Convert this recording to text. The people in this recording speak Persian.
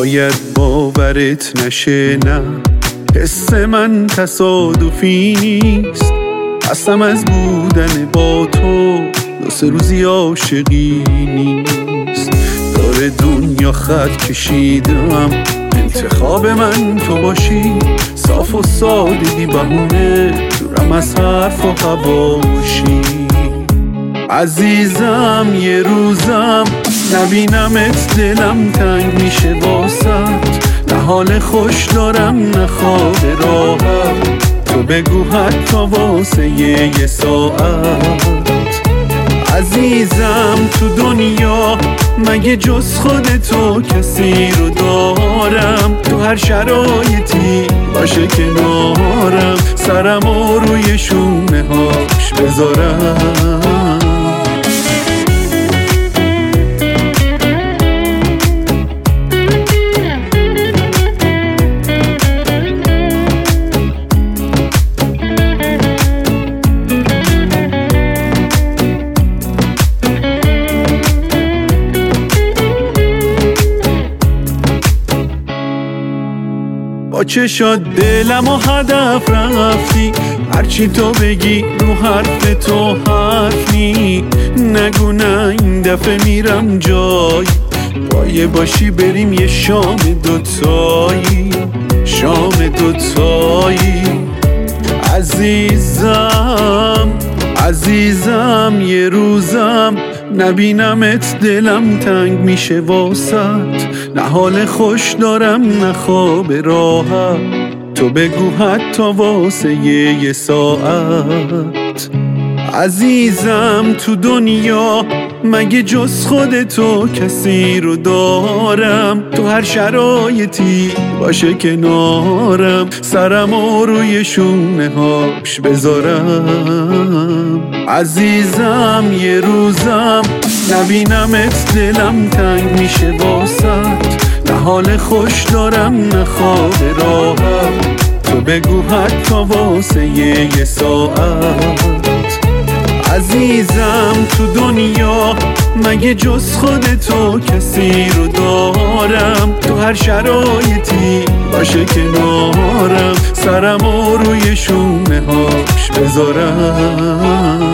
شاید باورت نشه، نه حس من تصادفی نیست. قسم از بودن با تو 2-3 روزی عاشقی نیست. داره دنیا خط کشیدم، انتخاب من تو باشی. صاف و سادگی بهونه، دورم از حرف و حواشی. عزیزم یه روزم نبینمت دلم تنگ میشه واسط. نه حال خوش دارم نه خواب راحت، تو بگو حتی واسه یه ساعت. عزیزم تو دنیا مگه جز خودتو کسی رو دارم؟ تو هر شرایطی باشه کنارم، سرمو روی شونه هاش بذارم. با چشات دلم و هدف رفتی، هرچی تو بگی رو حرف تو حرف نی. نگو نه این دفعه میرم جای، پایه باشی بریم یه شام دوتایی، شام دوتایی. عزیزم یه روزم نبینمت دلم تنگ میشه واسط. نه حال خوش دارم نه خواب راحت، تو بگو حتی واسه یه ساعت. عزیزم تو دنیا مگه جز خودتو کسی رو دارم؟ تو هر شرایطی باشه کنارم، سرمو روی شونه هاش بذارم. عزیزم یه روزم نبینمت دلم تنگ میشه واسط. نه حال خوش دارم نه خواب راحت، تو بگو حتی واسه یه ساعت. عزیزم تو دنیا مگه جز خودتو کسی رو دارم؟ تو هر شرایطی باشه کنارم، سرمو روی شونه هاش بذارم.